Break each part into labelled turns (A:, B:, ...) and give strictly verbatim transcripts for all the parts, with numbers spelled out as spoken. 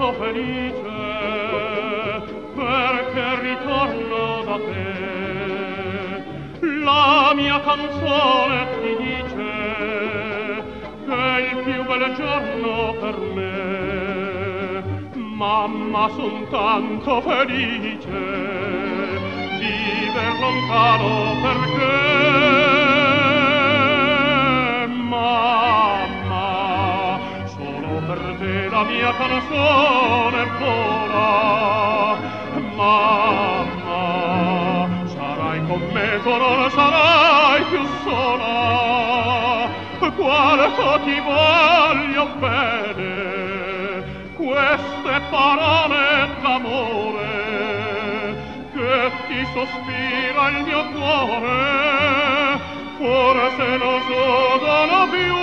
A: tanto felice perché ritorno da te. La mia canzone ti dice che è il più bel giorno per me. Mamma, son tanto felice viver lontano perché mamma, solo per te la mia canzone vola. Mamma, sarai con me, tu non sarai più sola. Quanto ti voglio bene, queste parole d'amore che ti sospira il mio cuore, forse non sono più.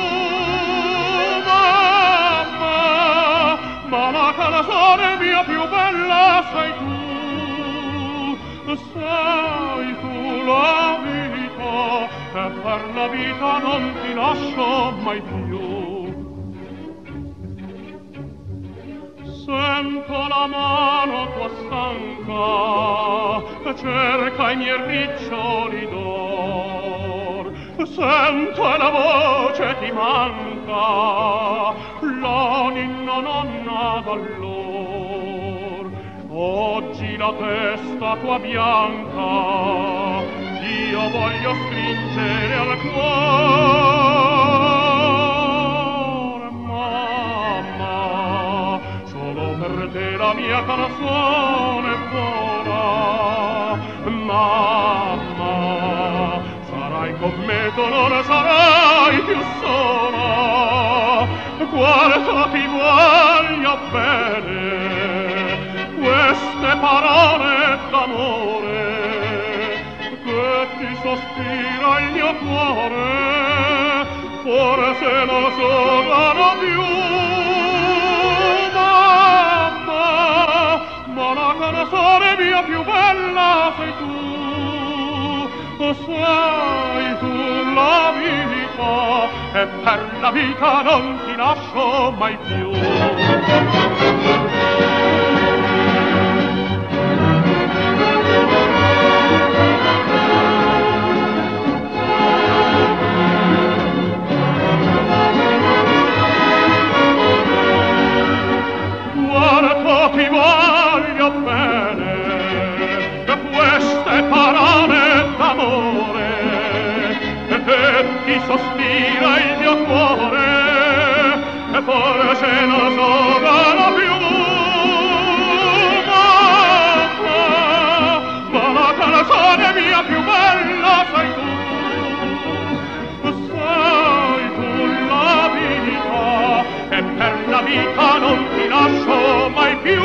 A: Mamma, ma la canzone mia più bella sei tu. Sei tu la vita, e per la vita non ti lascio mai più. Sento la mano tua stanca, cerca i miei riccioli d'or. Sento e la voce ti manca, la ninna nonna d'allor. Oggi la testa tua bianca io voglio stringere al cuore. Mamma, solo per te la mia canzone vola. Mamma, sarai con me, tu non sarai più sola. Quanto ti voglio bene, queste parole d'amore che ti sospira il mio cuore, forse non sono più. Mamma, ma la canzone mia più bella sei tu. Sei tu la vita, e per la vita non ti lascio mai più. Quanto ti voglio bene, queste parole d'amore che ti sospira il mio cuore, e forse non sono più. Mamma, ma la canzone mia più bella sei tu. Sei tu la vita, e per la vita non ti lascio mai più.